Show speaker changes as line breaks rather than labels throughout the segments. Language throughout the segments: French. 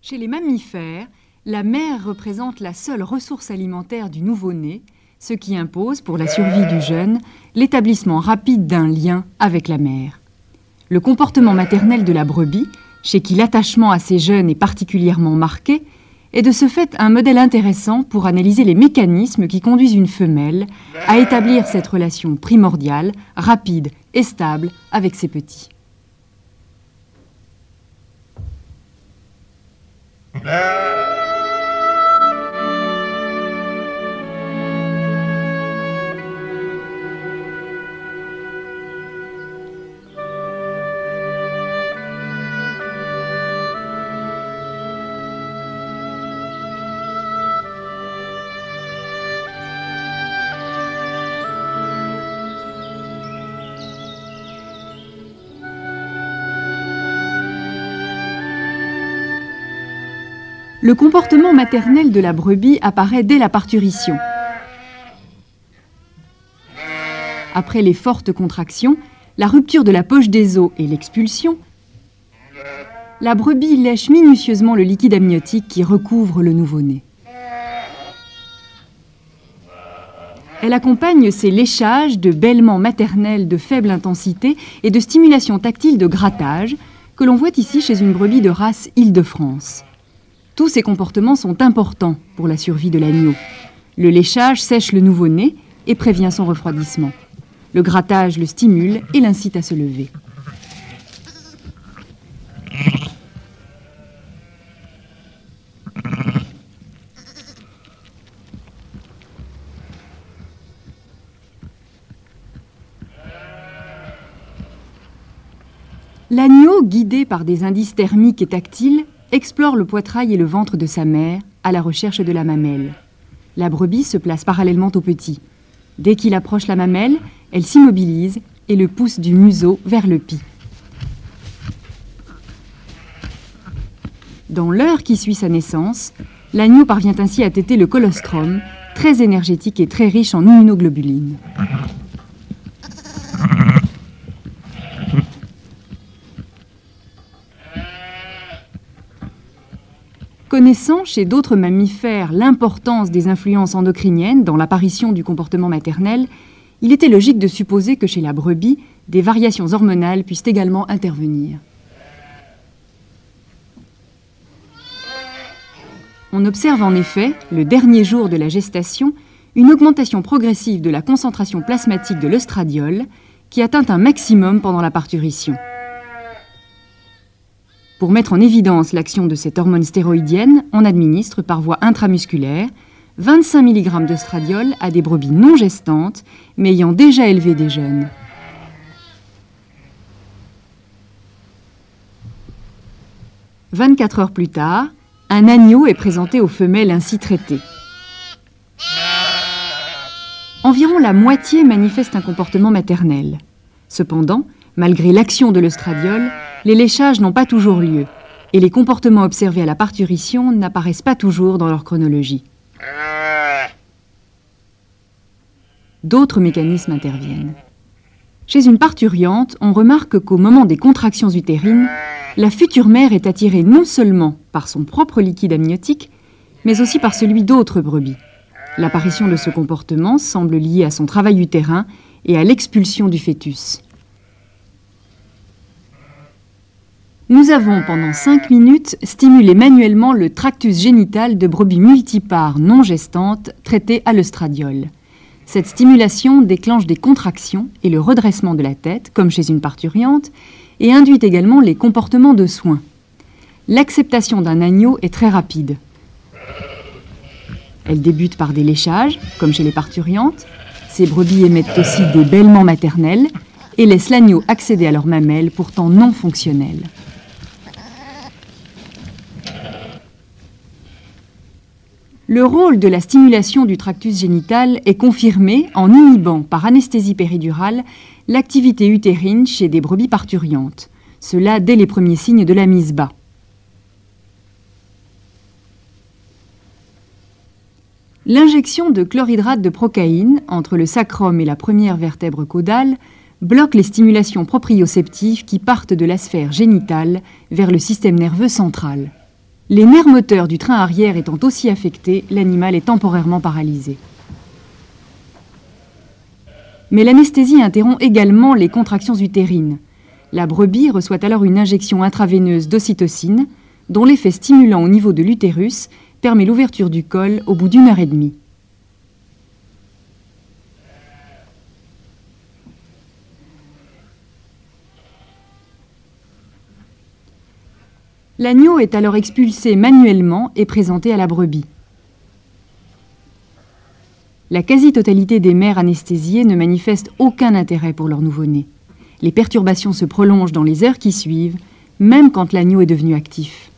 Chez les mammifères, la mère représente la seule ressource alimentaire du nouveau-né, ce qui impose, pour la survie du jeune, l'établissement rapide d'un lien avec la mère. Le comportement maternel de la brebis, chez qui l'attachement à ses jeunes est particulièrement marqué, est de ce fait un modèle intéressant pour analyser les mécanismes qui conduisent une femelle à établir cette relation primordiale, rapide et stable avec ses petits. Le comportement maternel de la brebis apparaît dès la parturition. Après les fortes contractions, la rupture de la poche des os et l'expulsion, la brebis lèche minutieusement le liquide amniotique qui recouvre le nouveau-né. Elle accompagne ces léchages de bêlements maternels de faible intensité et de stimulation tactile de grattage que l'on voit ici chez une brebis de race Île-de-France. Tous ces comportements sont importants pour la survie de l'agneau. Le léchage sèche le nouveau-né et prévient son refroidissement. Le grattage le stimule et l'incite à se lever. L'agneau, guidé par des indices thermiques et tactiles, explore le poitrail et le ventre de sa mère à la recherche de la mamelle. La brebis se place parallèlement au petit. Dès qu'il approche la mamelle, elle s'immobilise et le pousse du museau vers le pis. Dans l'heure qui suit sa naissance, l'agneau parvient ainsi à téter le colostrum, très énergétique et très riche en immunoglobulines. Connaissant chez d'autres mammifères l'importance des influences endocriniennes dans l'apparition du comportement maternel, il était logique de supposer que chez la brebis, des variations hormonales puissent également intervenir. On observe en effet, le dernier jour de la gestation, une augmentation progressive de la concentration plasmatique de l'œstradiol qui atteint un maximum pendant la parturition. Pour mettre en évidence l'action de cette hormone stéroïdienne, on administre par voie intramusculaire 25 mg d'œstradiol à des brebis non gestantes, mais ayant déjà élevé des jeunes. « 24 heures plus tard, un agneau est présenté aux femelles ainsi traitées. Environ la moitié manifeste un comportement maternel. Cependant, malgré l'action de l'œstradiol, les léchages n'ont pas toujours lieu et les comportements observés à la parturition n'apparaissent pas toujours dans leur chronologie. D'autres mécanismes interviennent. Chez une parturiente, on remarque qu'au moment des contractions utérines, la future mère est attirée non seulement par son propre liquide amniotique, mais aussi par celui d'autres brebis. L'apparition de ce comportement semble liée à son travail utérin et à l'expulsion du fœtus. Nous avons, pendant 5 minutes, stimulé manuellement le tractus génital de brebis multipares non gestantes traitées à l'œstradiol. Cette stimulation déclenche des contractions et le redressement de la tête, comme chez une parturiente, et induit également les comportements de soins. L'acceptation d'un agneau est très rapide. Elle débute par des léchages, comme chez les parturiantes. Ces brebis émettent aussi des bêlements maternels et laissent l'agneau accéder à leurs mamelles, pourtant non fonctionnelles. Le rôle de la stimulation du tractus génital est confirmé en inhibant par anesthésie péridurale l'activité utérine chez des brebis parturiantes. Cela dès les premiers signes de la mise bas. L'injection de chlorhydrate de procaïne entre le sacrum et la première vertèbre caudale bloque les stimulations proprioceptives qui partent de la sphère génitale vers le système nerveux central. Les nerfs moteurs du train arrière étant aussi affectés, l'animal est temporairement paralysé. Mais l'anesthésie interrompt également les contractions utérines. La brebis reçoit alors une injection intraveineuse d'ocytocine, dont l'effet stimulant au niveau de l'utérus permet l'ouverture du col au bout d'1 heure et demie. L'agneau est alors expulsé manuellement et présenté à la brebis. La quasi-totalité des mères anesthésiées ne manifestent aucun intérêt pour leur nouveau-né. Les perturbations se prolongent dans les heures qui suivent, même quand l'agneau est devenu actif.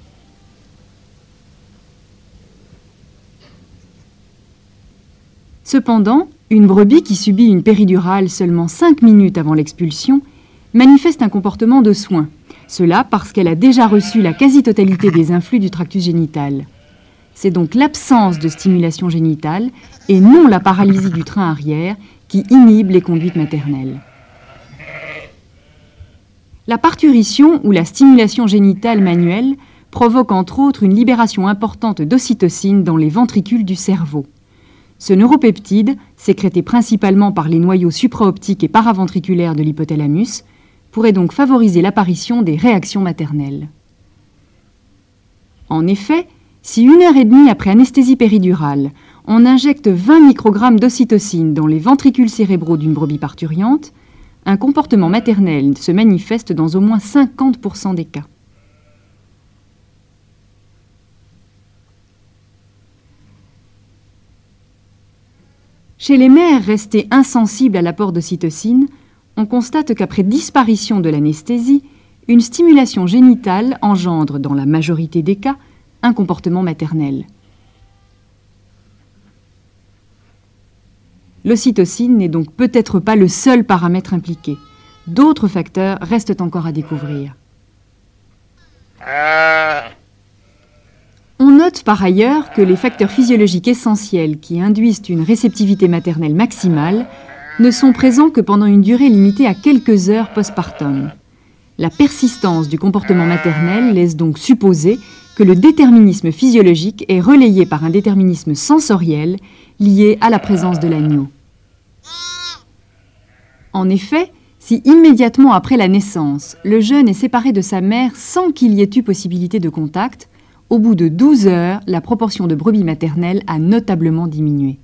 Cependant, une brebis qui subit une péridurale seulement 5 minutes avant l'expulsion manifeste un comportement de soin. Cela parce qu'elle a déjà reçu la quasi-totalité des influx du tractus génital. C'est donc l'absence de stimulation génitale et non la paralysie du train arrière qui inhibe les conduites maternelles. La parturition ou la stimulation génitale manuelle provoque entre autres une libération importante d'ocytocine dans les ventricules du cerveau. Ce neuropeptide, sécrété principalement par les noyaux supraoptiques et paraventriculaires de l'hypothalamus, pourrait donc favoriser l'apparition des réactions maternelles. En effet, si 1 heure et demie après anesthésie péridurale, on injecte 20 microgrammes d'ocytocine dans les ventricules cérébraux d'une brebis parturiente, un comportement maternel se manifeste dans au moins 50% des cas. Chez les mères restées insensibles à l'apport d'ocytocine, on constate qu'après disparition de l'anesthésie, une stimulation génitale engendre, dans la majorité des cas, un comportement maternel. L'ocytocine n'est donc peut-être pas le seul paramètre impliqué. D'autres facteurs restent encore à découvrir. On note par ailleurs que les facteurs physiologiques essentiels qui induisent une réceptivité maternelle maximale ne sont présents que pendant une durée limitée à quelques heures postpartum. La persistance du comportement maternel laisse donc supposer que le déterminisme physiologique est relayé par un déterminisme sensoriel lié à la présence de l'agneau. En effet, si immédiatement après la naissance, le jeune est séparé de sa mère sans qu'il y ait eu possibilité de contact, au bout de 12 heures, la proportion de brebis maternelles a notablement diminué.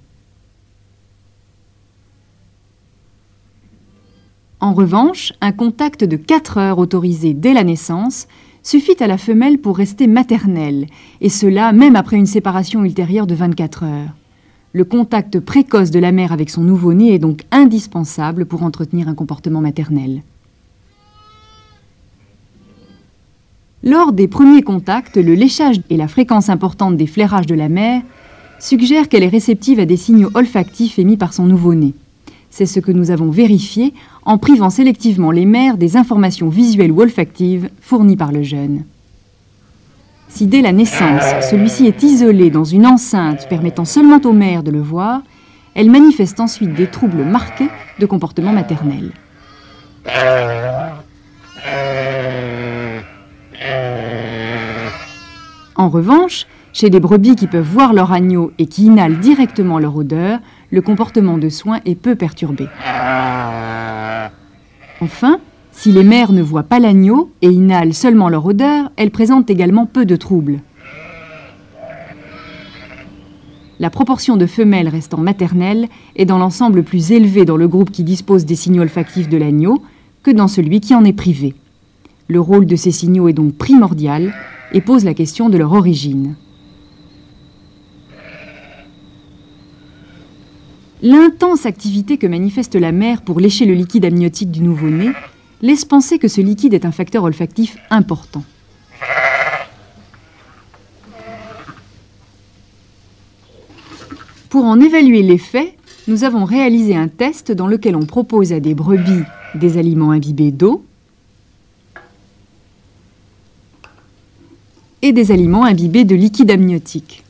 En revanche, un contact de 4 heures autorisé dès la naissance suffit à la femelle pour rester maternelle, et cela même après une séparation ultérieure de 24 heures. Le contact précoce de la mère avec son nouveau-né est donc indispensable pour entretenir un comportement maternel. Lors des premiers contacts, le léchage et la fréquence importante des flairages de la mère suggèrent qu'elle est réceptive à des signaux olfactifs émis par son nouveau-né. C'est ce que nous avons vérifié en privant sélectivement les mères des informations visuelles ou olfactives fournies par le jeune. Si dès la naissance, celui-ci est isolé dans une enceinte permettant seulement aux mères de le voir, elle manifeste ensuite des troubles marqués de comportement maternel. En revanche, chez des brebis qui peuvent voir leur agneau et qui inhalent directement leur odeur, le comportement de soin est peu perturbé. Enfin, si les mères ne voient pas l'agneau et inhalent seulement leur odeur, elles présentent également peu de troubles. La proportion de femelles restant maternelles est dans l'ensemble plus élevée dans le groupe qui dispose des signaux olfactifs de l'agneau que dans celui qui en est privé. Le rôle de ces signaux est donc primordial et pose la question de leur origine. L'intense activité que manifeste la mère pour lécher le liquide amniotique du nouveau-né laisse penser que ce liquide est un facteur olfactif important. Pour en évaluer l'effet, nous avons réalisé un test dans lequel on propose à des brebis des aliments imbibés d'eau et des aliments imbibés de liquide amniotique.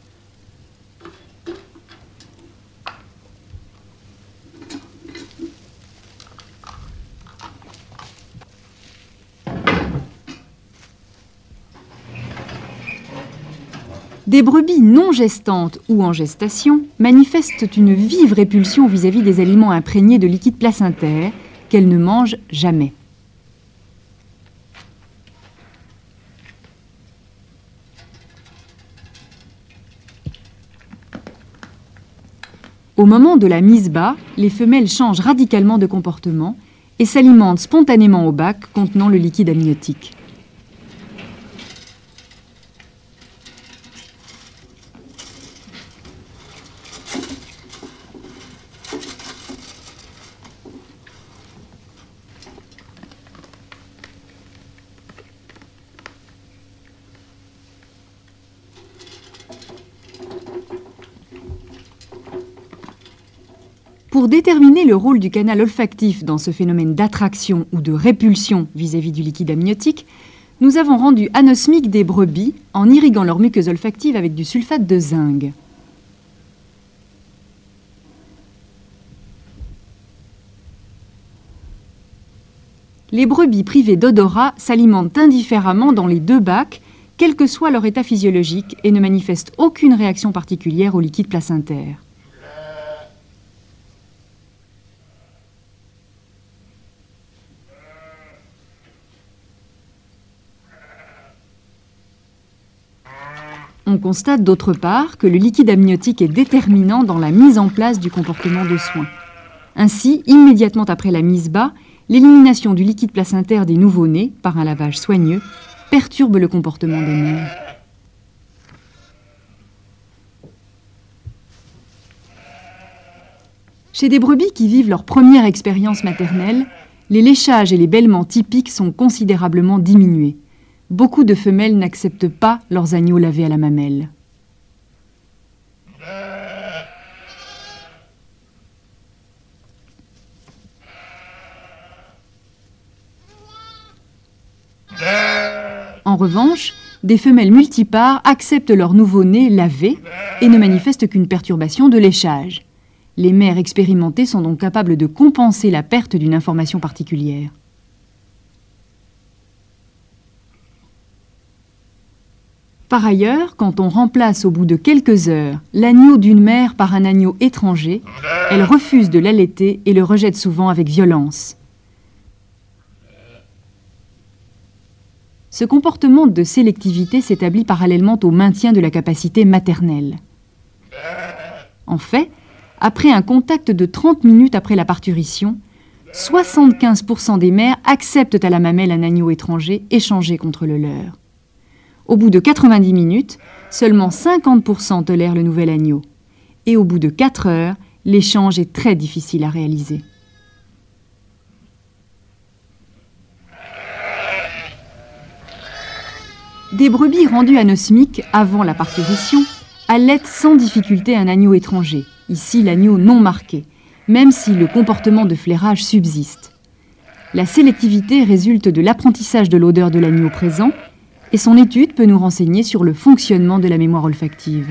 Des brebis non gestantes ou en gestation manifestent une vive répulsion vis-à-vis des aliments imprégnés de liquide placentaire qu'elles ne mangent jamais. Au moment de la mise bas, les femelles changent radicalement de comportement et s'alimentent spontanément au bac contenant le liquide amniotique. Pour déterminer le rôle du canal olfactif dans ce phénomène d'attraction ou de répulsion vis-à-vis du liquide amniotique, nous avons rendu anosmiques des brebis en irriguant leur muqueuse olfactive avec du sulfate de zinc. Les brebis privées d'odorat s'alimentent indifféremment dans les deux bacs, quel que soit leur état physiologique, et ne manifestent aucune réaction particulière au liquide placentaire. On constate d'autre part que le liquide amniotique est déterminant dans la mise en place du comportement de soins. Ainsi, immédiatement après la mise bas, l'élimination du liquide placentaire des nouveau-nés par un lavage soigneux perturbe le comportement des mères. Chez des brebis qui vivent leur première expérience maternelle, les léchages et les bêlements typiques sont considérablement diminués. Beaucoup de femelles n'acceptent pas leurs agneaux lavés à la mamelle. En revanche, des femelles multipares acceptent leur nouveau-né lavé et ne manifestent qu'une perturbation de léchage. Les mères expérimentées sont donc capables de compenser la perte d'une information particulière. Par ailleurs, quand on remplace au bout de quelques heures l'agneau d'une mère par un agneau étranger, elle refuse de l'allaiter et le rejette souvent avec violence. Ce comportement de sélectivité s'établit parallèlement au maintien de la capacité maternelle. En fait, après un contact de 30 minutes après la parturition, 75% des mères acceptent à la mamelle un agneau étranger échangé contre le leur. Au bout de 90 minutes, seulement 50% tolèrent le nouvel agneau. Et au bout de 4 heures, l'échange est très difficile à réaliser. Des brebis rendues anosmiques avant la parturition allaitent sans difficulté un agneau étranger, ici l'agneau non marqué, même si le comportement de flairage subsiste. La sélectivité résulte de l'apprentissage de l'odeur de l'agneau présent, et son étude peut nous renseigner sur le fonctionnement de la mémoire olfactive.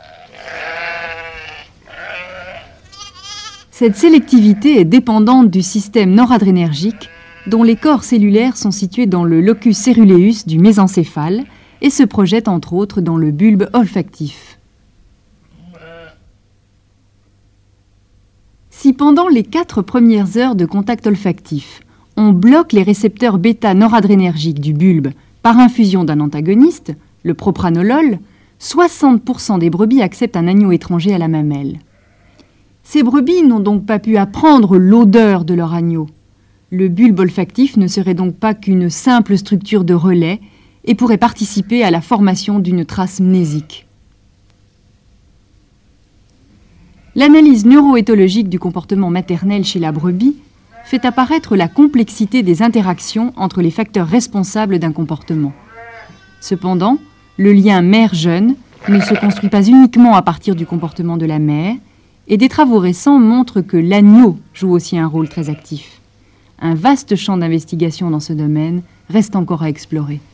Cette sélectivité est dépendante du système noradrénergique, dont les corps cellulaires sont situés dans le locus ceruleus du mésencéphale et se projettent entre autres dans le bulbe olfactif. Si pendant les 4 premières heures de contact olfactif, on bloque les récepteurs bêta-noradrénergiques du bulbe par infusion d'un antagoniste, le propranolol, 60% des brebis acceptent un agneau étranger à la mamelle. Ces brebis n'ont donc pas pu apprendre l'odeur de leur agneau. Le bulbe olfactif ne serait donc pas qu'une simple structure de relais et pourrait participer à la formation d'une trace mnésique. L'analyse neuroéthologique du comportement maternel chez la brebis fait apparaître la complexité des interactions entre les facteurs responsables d'un comportement. Cependant, le lien mère-jeune ne se construit pas uniquement à partir du comportement de la mère, et des travaux récents montrent que l'agneau joue aussi un rôle très actif. Un vaste champ d'investigation dans ce domaine reste encore à explorer.